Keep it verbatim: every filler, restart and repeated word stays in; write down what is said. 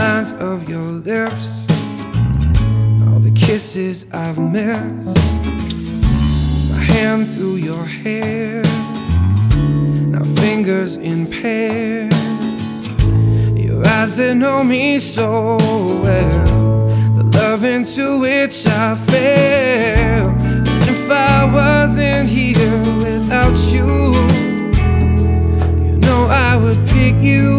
lines of your lips, all the kisses I've missed, my hand through your hair, now fingers in pairs, your eyes that know me so well, the love into which I fell. And if I wasn't here without you, you know I would pick you